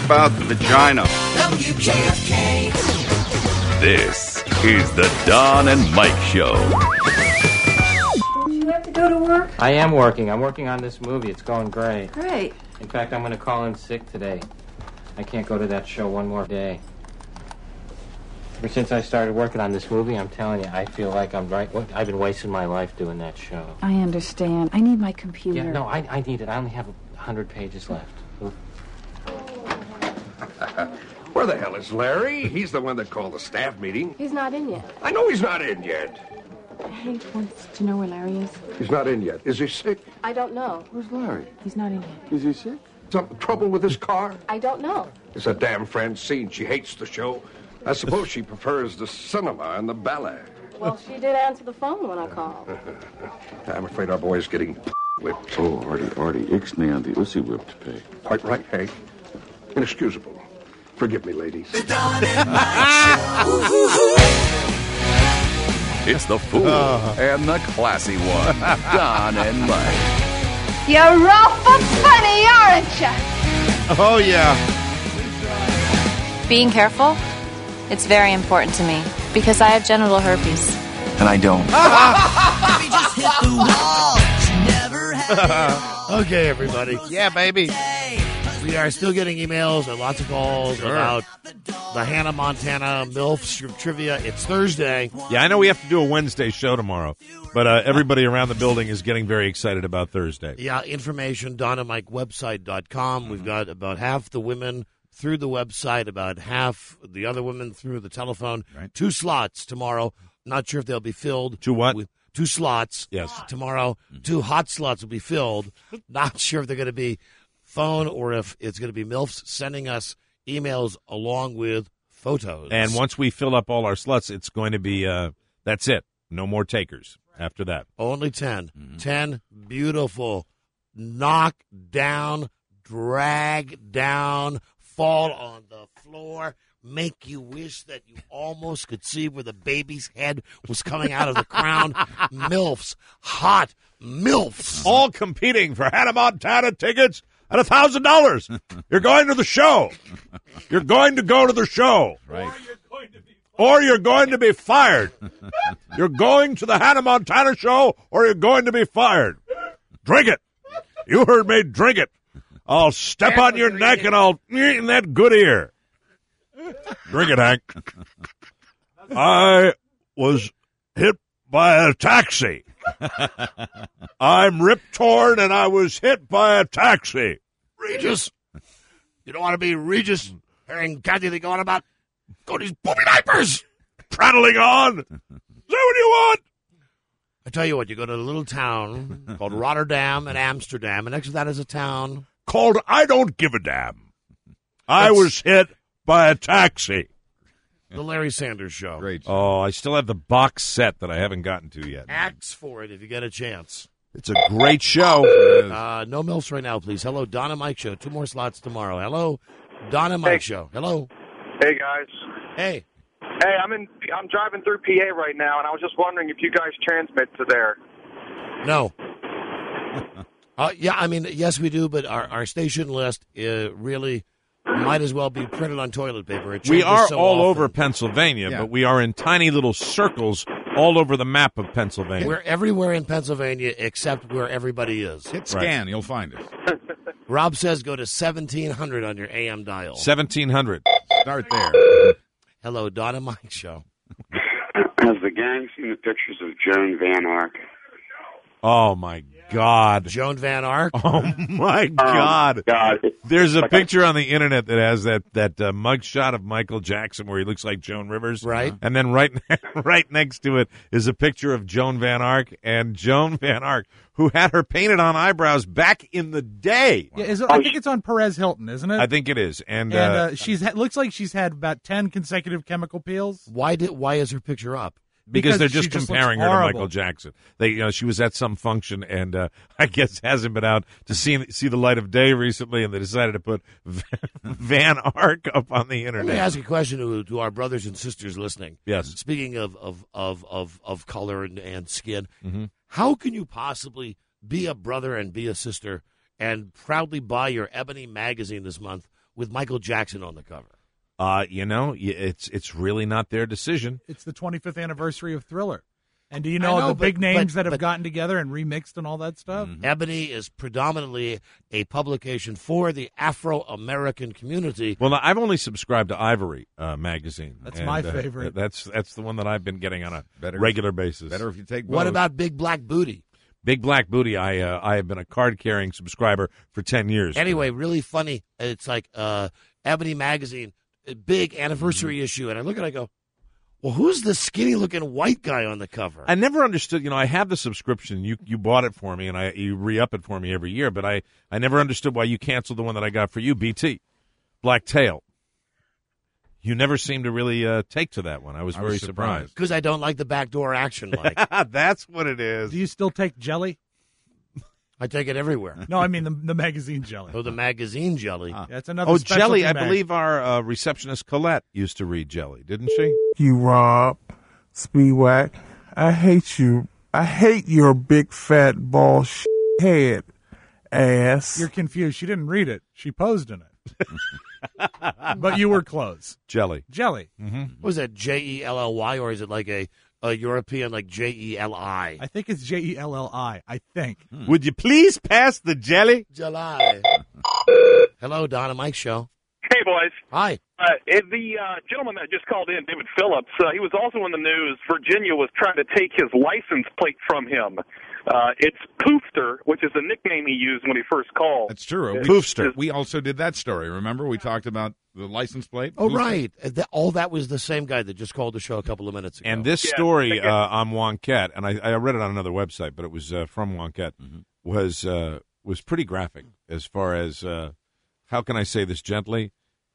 about the vagina. WKFK. This is the Don and Mike Show. Do you have to go to work? I am working. I'm working on this movie. It's going great. Great. In fact, I'm going to call in sick today. I can't go to that show one more day. Ever since I started working on this movie, I'm telling you, I feel like I've been wasting my life doing that show. I understand. I need my computer. Yeah, no, I need it. I only have 100 pages left. Where the hell is Larry? He's the one that called the staff meeting. He's not in yet. I know he's not in yet. Hank wants to know where Larry is. He's not in yet. Is he sick? I don't know. Where's Larry? He's not in yet. Is he sick? Some trouble with his car? I don't know. It's a damn Francine. She hates the show. I suppose she prefers the cinema and the ballet. Well, she did answer the phone when I called. I'm afraid our boy's getting whipped. Oh, Artie, ixnay on the ussy whip to pay. Quite right, Hank. Inexcusable. Forgive me, ladies. Don and Mike It's the fool and the classy one, Don and Mike. You're awful funny, aren't you? Oh, yeah. Being careful, it's very important to me because I have genital herpes. And I don't. Show. Just hit the wall. She never had it all. Okay, everybody. Yeah, baby. We are still getting emails and lots of calls about the Hannah Montana MILF trivia. It's Thursday. Yeah, I know we have to do a Wednesday show tomorrow, but everybody around the building is getting very excited about Thursday. Yeah, information, DonnaMikeWebsite.com. We've got about half the women through the website, about half the other women through the telephone. Right. 2 slots tomorrow. Not sure if they'll be filled. 2 what? 2 slots. Yes. Tomorrow, 2 hot slots will be filled. Not sure if they're going to be phone or if it's going to be MILFs sending us emails along with photos. And once we fill up all our slots, it's going to be, that's it. No more takers after that. Only 10. 10 beautiful, knock down, drag down, fall on the floor, make you wish that you almost could see where the baby's head was coming out of the crown. MILFs, hot MILFs. All competing for Hannah Montana tickets at $1,000. You're going to the show. You're going to go to the show. Right. Or you're going to be fired. You're going to the Hannah Montana show, or you're going to be fired. Drink it. You heard me. Drink it. I'll step on your neck and I'll in that good ear. Drink it, Hank. I was hit by a taxi. I'm ripped torn and I was hit by a taxi. Regis. You don't want to be Regis hearing Kathy they going about go these booby diapers. Prattling on. Is that what you want? I tell you what, you go to a little town called Rotterdam and Amsterdam, and next to that is a town called I Don't Give a Damn. I was hit by a taxi. The Larry Sanders Show. Great. Oh, I still have the box set that I haven't gotten to yet. Ask for it if you get a chance. It's a great show. No MILFs right now, please. Hello, Don and Mike Show. 2 more slots tomorrow. Hello, Don and Mike Show. Hello. Hey, guys. Hey. Hey, I'm driving through PA right now, and I was just wondering if you guys transmit to there. No. Yeah, I mean, yes, we do, but our station list really might as well be printed on toilet paper. It We changes are so all often. over Pennsylvania, but we are in tiny little circles all over the map of Pennsylvania. We're everywhere in Pennsylvania except where everybody is. Hit scan, you'll find it. Rob says go to 1700 on your AM dial. 1700. Start there. Hello, Don and Mike Show. Has the gang seen the pictures of Joan Van Ark? Oh, my God. Joan Van Ark? Oh, my God. There's a picture on the internet that has that mug shot of Michael Jackson where he looks like Joan Rivers. Right. And then right next to it is a picture of Joan Van Ark. And Joan Van Ark, who had her painted on eyebrows back in the day. Yeah, I think it's on Perez Hilton, isn't it? I think it is. And looks like she's had about 10 consecutive chemical peels. Why is her picture up? Because they're she just looks comparing her to horrible. Michael Jackson. She was at some function and I guess hasn't been out to see the light of day recently, and they decided to put Van Ark up on the internet. Let me ask a question to our brothers and sisters listening. Yes. Speaking of color and skin, Mm-hmm. how can you possibly be a brother and be a sister and proudly buy your Ebony magazine this month with Michael Jackson on the cover? It's really not their decision. It's the 25th anniversary of Thriller. And do you know, the but- big names but- that have but- gotten together and remixed and all that stuff? Ebony is predominantly a publication for the Afro-American community. Well, now, I've only subscribed to Ivory magazine. That's my favorite. That's the one that I've been getting on a regular basis. Better if you take both. What about Big Black Booty? Big Black Booty? I have been a card-carrying subscriber for 10 years. Anyway, really funny. It's like Ebony magazine, a big anniversary issue, and I look at it, I go, well, who's the skinny-looking white guy on the cover? I never understood. I have the subscription. You bought it for me, and you re-up it for me every year. But I never understood why you canceled the one that I got for you, BT, Black Tail. You never seemed to really take to that one. I was very surprised. Because I don't like the backdoor action, Mike. That's what it is. Do you still take jelly? I take it everywhere. No, I mean the magazine jelly. Oh, the magazine jelly. Yeah, it's another Oh, specialty Jelly. I mag. believe our receptionist Colette used to read Jelly, didn't she? You, Rob, Speedwack, I hate you. I hate your big fat ball head, ass. You're confused. She didn't read it. She posed in it. But you were close. Jelly. Jelly. What was that, Jelly, or is it like a European, like Jeli? I think it's Jelli. I think. Would you please pass the jelly? July. Hello, Don and Mike show. Hey, boys. Hi. The gentleman that just called in, David Phillips, he was also in the news. Virginia was trying to take his license plate from him. It's Poofster, which is the nickname he used when he first called. That's true. Poofster. We also did that story. Remember, we talked about the license plate. Oh, Poofster. right. That was the same guy that just called the show a couple of minutes ago. And this story on Wonkette, and I read it on another website, but it was from Wonkette, was pretty graphic as far as how can I say this gently?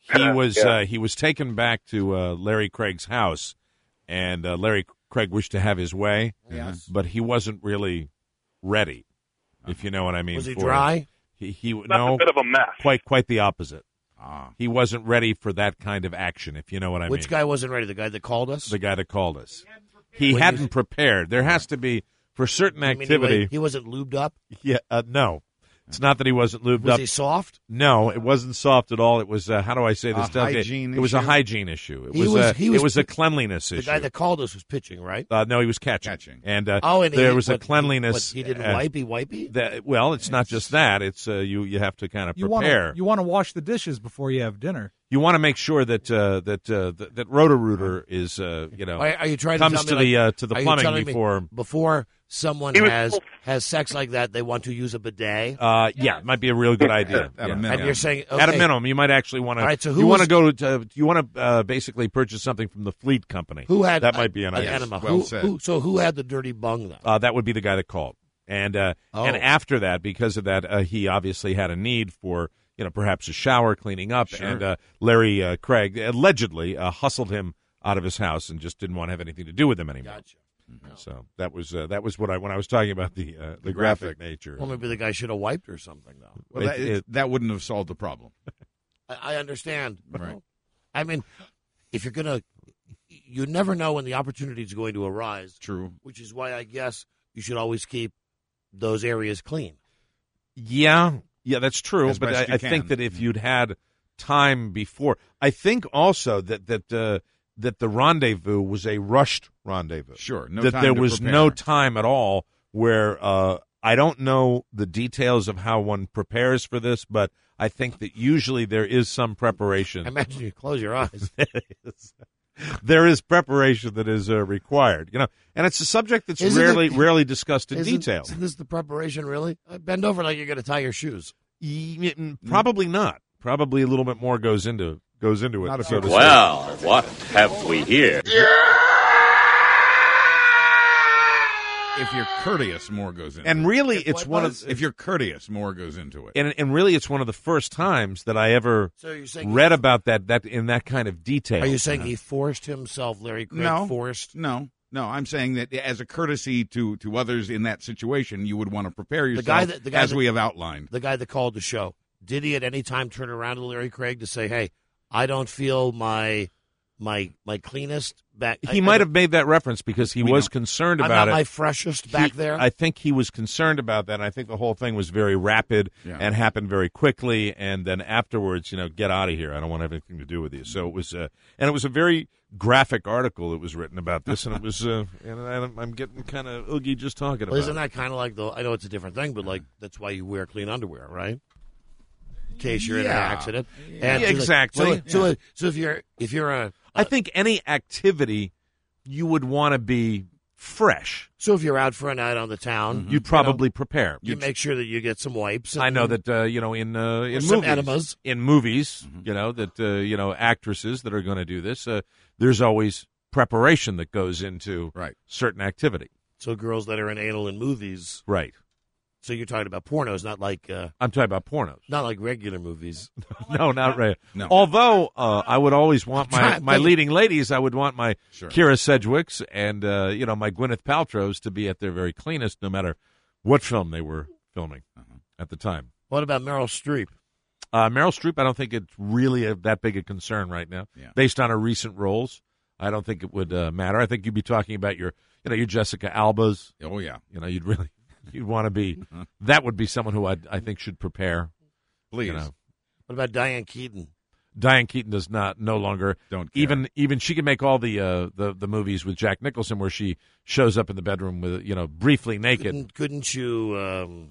He was taken back to Larry Craig's house, and Larry Craig wished to have his way, but he wasn't really ready, if you know what I mean. Was he for dry? He That's no, a bit of a mess. quite the opposite. He wasn't ready for that kind of action, if you know what I mean. Which guy wasn't ready? The guy that called us? The guy that called us. He hadn't prepared. There has to be, for certain You mean activity. he wasn't lubed up? Yeah, no. It's not that he wasn't lubed Was up. he soft? No, it wasn't soft at all. It was, how do I say this? Hygiene It was a issue? hygiene issue. He was a cleanliness issue. The guy that called us was pitching, right? No, he was catching. And, and there was a cleanliness. He didn't wipey? Well, it's not just that. It's you have to kind of You prepare. want to wash the dishes before you have dinner. You want to make sure that Roto-Rooter is Are you trying comes to tell me, to the are you plumbing telling me before someone has sex like that, they want to use a bidet? Yeah, it might be a real good idea. At a minimum. And you're saying At a minimum, you might actually want to. All right, so you want to basically purchase something from the Fleet Company. Who had that? Might be an idea. enema. Well said. So who had the dirty bung though? That would be the guy that called, and after that, because of that, he obviously had a need for perhaps a shower, cleaning up, and Larry Craig allegedly hustled him out of his house and just didn't want to have anything to do with him anymore. Gotcha. So that was what when I was talking about the graphic nature. Well, maybe the guy should have wiped or something though. Well, that wouldn't have solved the problem. I understand. Right. I mean, if you're gonna, you never know when the opportunity is going to arise. True. Which is why I guess you should always keep those areas clean. Yeah, that's true. As But best you I think can. that if you'd had time before, I think also that the rendezvous was a rushed rendezvous. Sure. No that time there to was prepare. no time at all where I don't know the details of how one prepares for this, but I think that usually there is some preparation. I imagine you close your eyes. There is preparation that is required, and it's a subject that's rarely discussed in detail. Isn't this the preparation, really? Bend over like you're going to tie your shoes. Probably not. Probably a little bit more goes into it. Not So to speak. Well, what have we here? If you're courteous, more goes into it. And really, it's one of If you're courteous, more goes into it. and really, it's one of the first times that I ever So you're saying read about that in that kind of detail. Are you saying he forced himself, Larry Craig? Forced? No. I'm saying that as a courtesy to others in that situation, you would want to prepare yourself as we have outlined. The guy that called the show, did he at any time turn around to Larry Craig to say, hey, I don't feel my my cleanest back. He might have made that reference because he was concerned about I'm it. not my freshest back there. I think he was concerned about that. And I think the whole thing was very rapid and happened very quickly. And then afterwards, get out of here. I don't want to have anything to do with you. So it was, and it was a very graphic article that was written about this. And it was, and I'm getting kind of oogie just talking about it. Isn't that kind of like I know it's a different thing, but like that's why you wear clean underwear, right? In case you're in an accident. And exactly. So if you're a I think any activity you would want to be fresh. So if you're out for a night on the town, you'd probably prepare. You make sure that you get some wipes. I know that in some movies, enemas. In movies, that actresses that are going to do this, there's always preparation that goes into certain activity. So girls that are in anal in movies, right? So you're talking about pornos, not like I'm talking about pornos, not like regular movies. No, not regular. No. Although I would always want my leading ladies. I would want my Kira Sedgwicks and my Gwyneth Paltrow's to be at their very cleanest, no matter what film they were filming at the time. What about Meryl Streep? Meryl Streep, I don't think it's really that big a concern right now, based on her recent roles. I don't think it would matter. I think you'd be talking about your Jessica Albas. Oh yeah, You'd want to be. That would be someone who I think should prepare. Please. What about Diane Keaton? Diane Keaton does no longer. Don't care. Even she can make all the movies with Jack Nicholson where she shows up in the bedroom with briefly naked. Couldn't you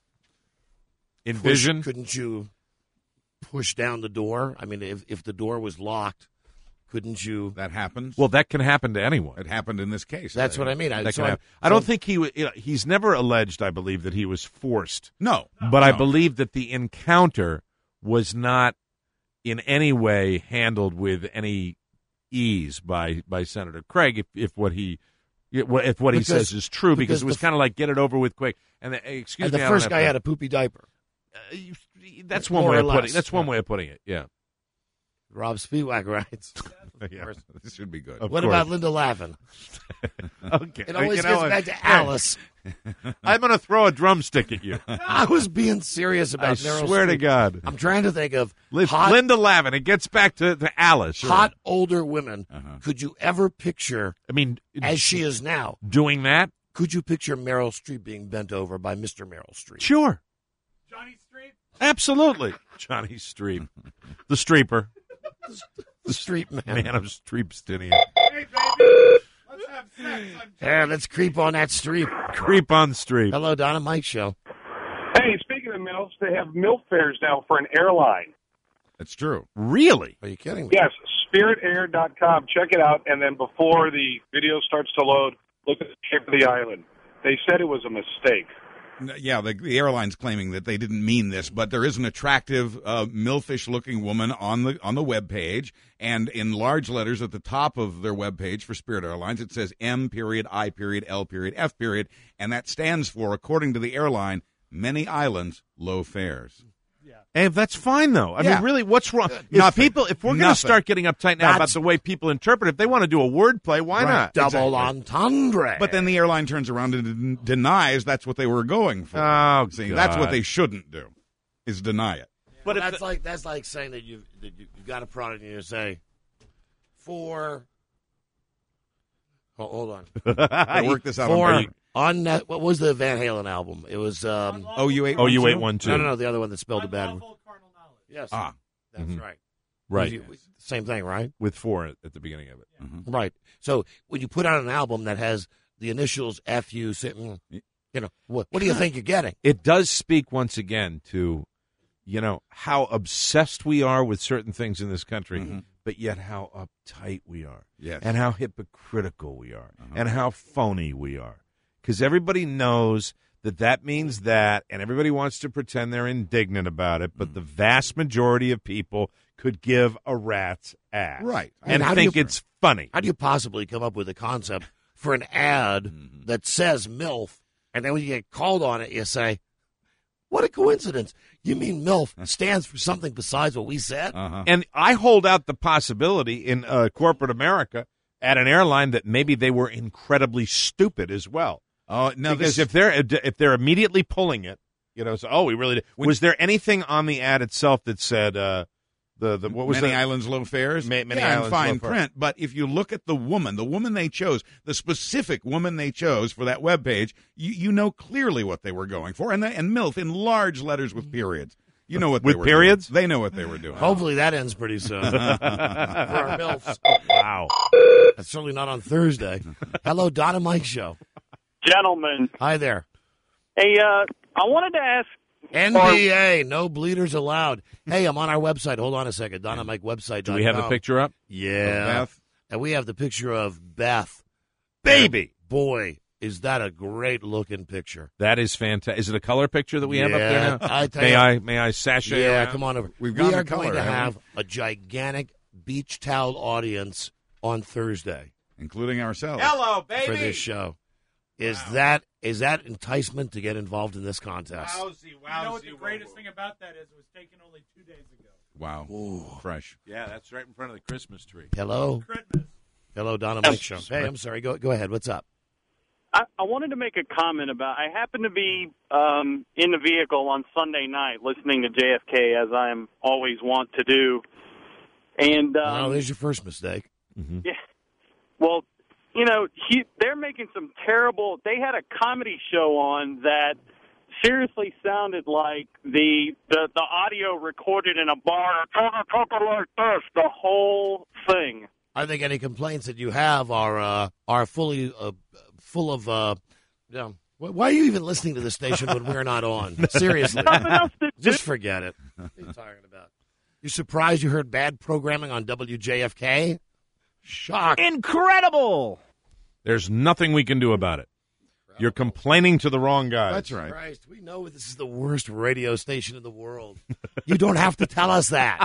envision? Couldn't you push down the door? I mean, if the door was locked. Couldn't you? That happens. Well, that can happen to anyone. It happened in this case. That's what I mean. I don't think he's never alleged, I believe, that he was forced. No. But I believe that the encounter was not in any way handled with any ease by Senator Craig, if what he says is true, because it was kind of like get it over with quick. And the first guy had a poopy diaper. That's one way of putting. That's one way of putting it. Yeah. Rob Spiewak writes. Yeah, this should be good. What about Linda Lavin? Okay. It always gets back to Alice. I'm going to throw a drumstick at you. I was being serious about Meryl Streep. I swear to God. I'm trying to think of Linda Lavin. It gets back to Alice. Hot older women. Could you ever picture, as she is now, doing that? Could you picture Meryl Streep being bent over by Mr. Meryl Streep? Sure. Johnny Streep? Absolutely. Johnny Streep. The Streeper. The Streep man. Man of Streepstinian. Hey, baby. Let's have sex. Yeah, let's creep on that Streep. Creep on Streep. Hello, Donna Mike Show. Hey, speaking of MILFs, they have MILF fairs now for an airline. That's true. Really? Are you kidding me? Yes, spiritair.com. Check it out, and then before the video starts to load, look at the shape of the island. They said it was a mistake. Yeah, the airline's claiming that they didn't mean this, but there is an attractive, milfish-looking woman on the web page, and in large letters at the top of their web page for Spirit Airlines, it says M.I.L.F., and that stands for, according to the airline, many islands, low fares. Hey, that's fine, though. I mean, really, what's wrong? If we're going to start getting uptight now about the way people interpret it, if they want to do a wordplay, why not? Double entendre. But then the airline turns around and denies that's what they were going for. Oh, see, that's what they shouldn't do, is deny it. But that's like saying that you've got a product and you say, hold on. Work this out on that. What was the Van Halen album? It was OU812. No, the other one that spelled it bad. Yes. That's right. Right. Same thing, right? With 4 at the beginning of it. Mm-hmm. Right. So when you put out an album that has the initials FU sitting, what do you think you're getting? It does speak once again to, how obsessed we are with certain things in this country, but yet how uptight we are. Yes. And how hypocritical we are. And how phony we are. Because everybody knows that means that, and everybody wants to pretend they're indignant about it, but the vast majority of people could give a rat's ass. Right. And think it's funny. How do you possibly come up with a concept for an ad that says MILF, and then when you get called on it, you say, what a coincidence. You mean MILF stands for something besides what we said? And I hold out the possibility in corporate America at an airline that maybe they were incredibly stupid as well. Oh no! Because if they're immediately pulling it, we really did. Was there anything on the ad itself that said, what was Many that? Islands Low Fares. Many yeah, Islands in fine Low Fares. print. But if you look at the woman they chose, the specific woman they chose for that webpage, you know clearly what they were going for, and MILF in large letters with periods. You know what they With were periods? doing. They know what they were doing. Hopefully that ends pretty soon. For our MILFs. Wow. That's certainly not on Thursday. Hello, Don and Mike Show. Gentlemen. Hi there. Hey, I wanted to ask. NBA, no bleeders allowed. Hey, I'm on our website. Hold on a second. Don and Mike website. Do we have the picture up? Yeah. Of Beth? And we have the picture of Beth. Baby. And boy, is that a great looking picture. That is fantastic. Is it a color picture that we have up there now? I tell you, May I sashay Yeah, around? come on over. We've we got are a color, going to haven't have a gigantic beach towel audience on Thursday Including ourselves. Hello, baby. for this show. Is that enticement to get involved in this contest? Wowsy. You know what the greatest thing about that is? It was taken only 2 days ago. Wow. Fresh. Yeah, that's right in front of the Christmas tree. Hello? Christmas. Hello, Don and Mike Show. Hey, I'm sorry. Go ahead. What's up? I wanted to make a comment about. I happened to be in the vehicle on Sunday night listening to JFK, as I am always want to do. And Oh, there's your first mistake. yeah, well, you know, they're making some terrible. They had a comedy show on that seriously sounded like the audio recorded in a bar. Talking like this, the whole thing. I think any complaints that you have are fully full of. Why are you even listening to the station when we're not on? Seriously, just forget it. What are you talking about? You surprised you heard bad programming on WJFK? Shock! Incredible. There's nothing we can do about it. You're complaining to the wrong guys. That's right. Christ, we know this is the worst radio station in the world. You don't have to tell us that.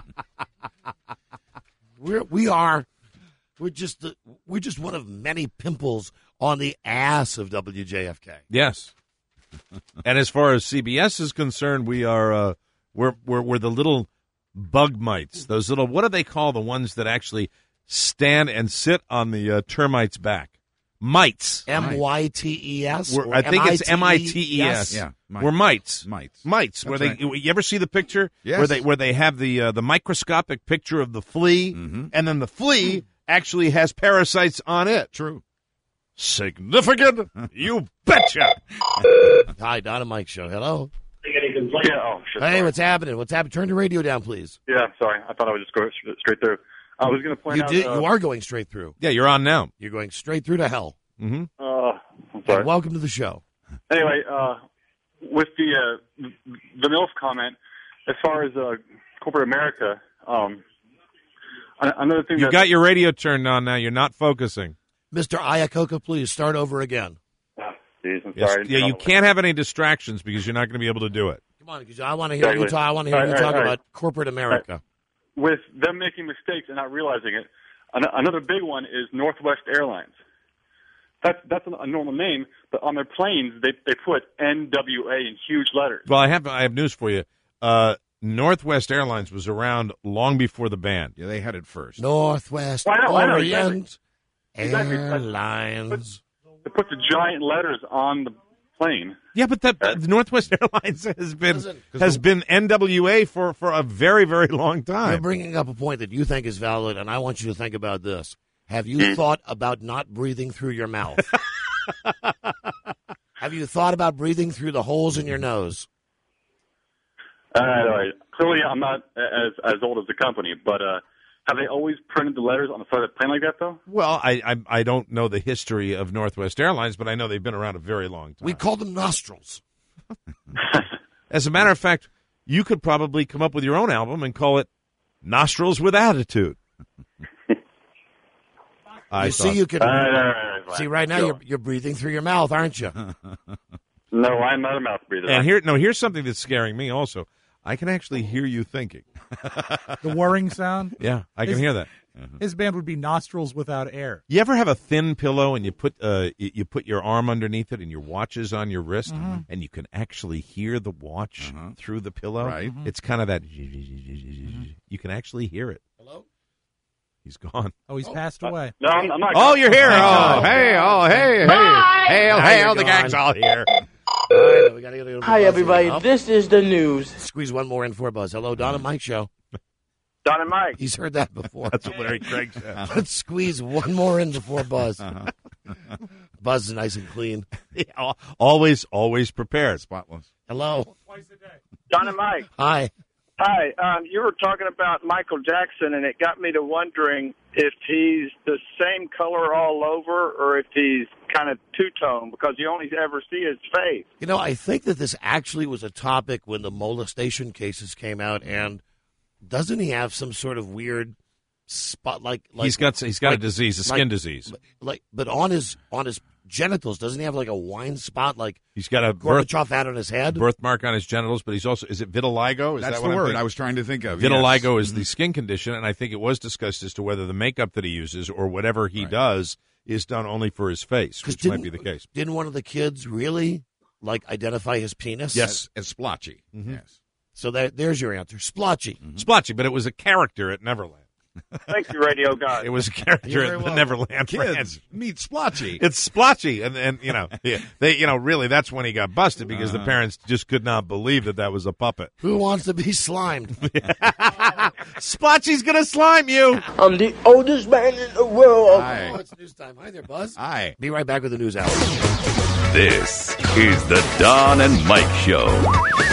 We're just one of many pimples on the ass of WJFK. Yes. And as far as CBS is concerned, we are we're the little bug mites. Those little, what do they call the ones that actually stand and sit on the termite's back? Mites. MYTES? I think it's MITES. Yeah, mites. We're mites. Mites. Where That's they, right. you ever see the picture? Yes. Where they have the microscopic picture of the flea, and then the flea actually has parasites on it. True. Significant? You betcha. Hi, Don and Mike Show. Hello. Yeah, oh, shit. Hey, what's happening? What's happening? Turn the radio down, please. Yeah, sorry. I thought I would just go straight through. I was going to point out. You are going straight through. Yeah, you're on now. You're going straight through to hell. Mm-hmm. I'm sorry. And welcome to the show. Anyway, with the MILF comment, as far as corporate America, another thing. You got your radio turned on now. You're not focusing. Mr. Iacocca, please start over again. Jeez, I'm Yes, sorry. yeah, you can't have any distractions because you're not going to be able to do it. Come on, because I want to hear you talk. I want to hear you talk about corporate America. With them making mistakes and not realizing it, another big one is Northwest Airlines. That's a normal name, but on their planes they put NWA in huge letters. Well, I have news for you. Northwest Airlines was around long before the band. Yeah, they had it first. Northwest I know, Orient exactly. Airlines. They put the giant letters on the plane. Yeah, but the Northwest Airlines has been NWA for a very, very long time. You're bringing up a point that you think is valid, and I want you to think about this. Have you thought about not breathing through your mouth? Have you thought about breathing through the holes in your nose? Clearly, I'm not as old as the company, but have they always printed the letters on the side of the plane like that, though? Well, I don't know the history of Northwest Airlines, but I know they've been around a very long time. We call them nostrils. As a matter of fact, you could probably come up with your own album and call it Nostrils with Attitude. You can see right now Sure. you're breathing through your mouth, aren't you? No, I'm not a mouth breather. And here's something that's scaring me also. I can actually hear you thinking. The whirring sound? Yeah, I can hear that. His band would be Nostrils Without Air. You ever have a thin pillow and you put your arm underneath it and your watch is on your wrist and you can actually hear the watch through the pillow? Right. It's kind of that. You can actually hear it. Hello? He's gone. Oh, he's passed away. No, I'm not. Oh, you're here. Oh, hey. Now The you're gang's gone. all here. All right, we gotta get Hi, everybody. This is the news. Squeeze one more in for Buzz. Hello, Don and Mike Show. Don and Mike. He's heard that before. That's what Larry Craig said. Let's squeeze one more in before Buzz. Buzz is nice and clean. Yeah, always prepared. Spotless. Hello. Don and Mike. Hi. Hi. You were talking about Michael Jackson, and it got me to wondering if he's the same color all over or if he's kind of two-tone, because you only ever see his face. You know, I think that this actually was a topic when the molestation cases came out, and doesn't he have some sort of weird spot like he's got a disease, a skin disease. But on his genitals, doesn't he have like a wine spot like he's got a Gorbachev had on his head? Birthmark on his genitals, but he's also, is it vitiligo? Is That's that the what word I was trying to think of. Vitiligo yes. is the skin condition, and I think it was discussed as to whether the makeup that he uses or whatever he does is done only for his face, which might be the case. Didn't one of the kids really identify his penis? Yes, as splotchy. Mm-hmm. Yes. So there's your answer, splotchy. Mm-hmm. Splotchy, but it was a character at Neverland. Thank you, radio guy. It was a character at the Neverland. Kids meet Splotchy. It's Splotchy, and really that's when he got busted because the parents just could not believe that was a puppet. Who wants to be slimed? Splotchy's gonna slime you. I'm the oldest man in the world. Oh, it's news time. Hi there, Buzz. Hi. Be right back with the news hour. This is the Don and Mike Show.